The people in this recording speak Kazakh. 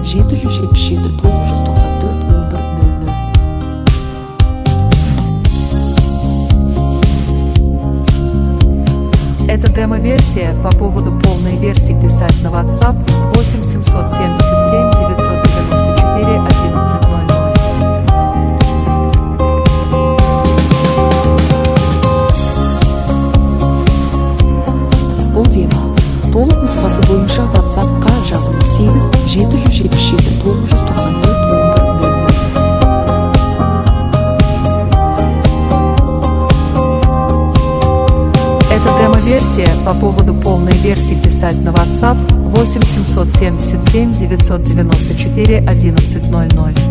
777 994 1100. Это демо-версия. По поводу полной версии писать на WhatsApp 8 777 994 1100. Бұл дема толық нұсқасы бойынша WhatsApp-қа жазыңыз 8 777 994 1100. Это демо-версия. По поводу полной версии писать на WhatsApp 8 777 994 1100.